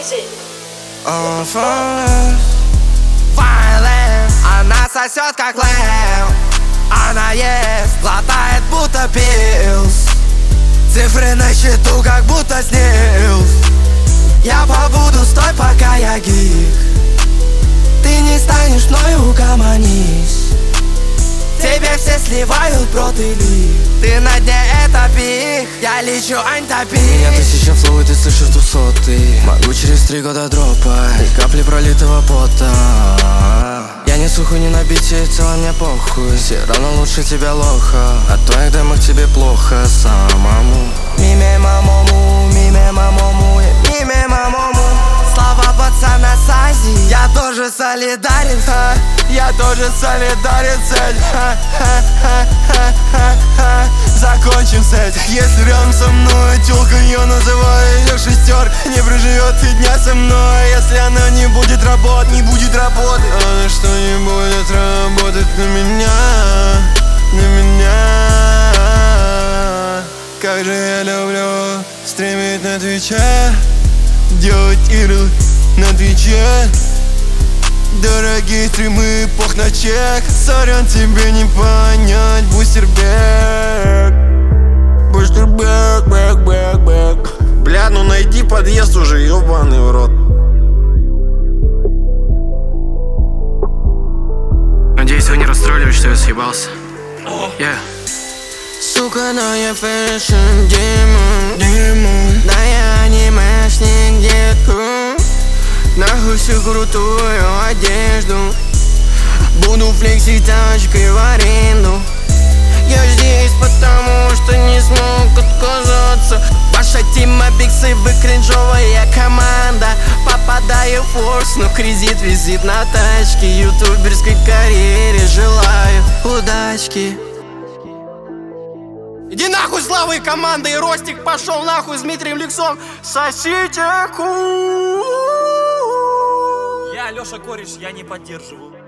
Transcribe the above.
Violent, она сосет как лев. Она ест, глотает будто пилс. Цифры на счету как будто снилс. Я побуду с той, пока я гик. Ты не станешь мною, угомонись. Тебе все сливают, бро, ты ли. Ты на дне, это пик. Я лечу антопик. Меня 1000 флоу, и ты слышишь 200. Могу через 3 года дропать и капли пролитого пота. Я не сухой, не на бите, в целом мне похуй. Все равно лучше тебя лоха. От твоих демок тебе плохо самому. Миме мамому, миме мамому, миме мамому. Слова пацана с Азии. Я тоже солидарен, я тоже солидарен с этим. Закончим с этим. Если рядом со мной тёлка, я называю её шестёр. Не проживет и дня со мной. Если она не будет работать, не будет работать. Она что не будет работать на меня, на меня. Как же я люблю стримить на Твиче, делать игры на Твиче. Дорогие стримы, пох на чек. Сорян, тебе не понять, бустербек. Бустербек, бэк, бэк, бэк. Бля, ну найди подъезд уже, ёбаный в рот. Надеюсь, вы не расстроились, что я съебался. Сука, но я фэшн демон. Да я анимешник, детку. Нахуй всю крутую одежду. Буду флексить тачкой в аренду. Я здесь потому, что не смог отказаться. Ваша тима биксы, вы кринжовая команда. Попадаю в форс, но кредит визит на тачке. Ютуберской карьере желаю удачки. Иди нахуй, славы команды, и Ростик пошел нахуй с Дмитрием Ликсом. Сосите ку. Я Лёша Кореш, я не поддерживаю.